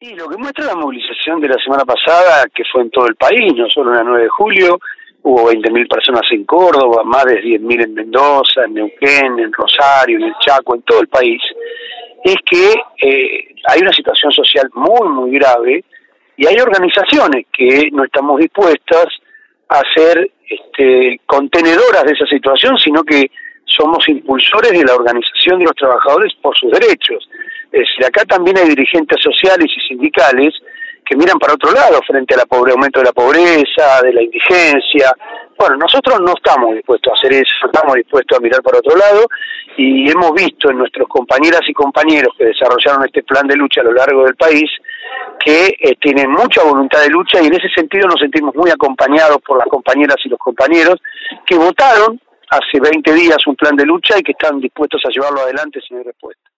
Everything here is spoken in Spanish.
Y lo que muestra la movilización de la semana pasada, que fue en todo el país, no solo en la 9 de julio, hubo 20.000 personas en Córdoba, más de 10.000 en Mendoza, en Neuquén, en Rosario, en el Chaco, en todo el país, es que hay una situación social muy, muy grave y hay organizaciones que no estamos dispuestas a ser contenedoras de esa situación, sino que somos impulsores de la organización de los trabajadores por sus derechos. Es decir, acá también hay dirigentes sociales y sindicales que miran para otro lado frente al aumento de la pobreza, de la indigencia. Bueno, nosotros no estamos dispuestos a hacer eso, estamos dispuestos a mirar para otro lado y hemos visto en nuestros compañeras y compañeros que desarrollaron este plan de lucha a lo largo del país que tienen mucha voluntad de lucha y en ese sentido nos sentimos muy acompañados por las compañeras y los compañeros que votaron hace 20 días un plan de lucha y que están dispuestos a llevarlo adelante si no hay respuesta.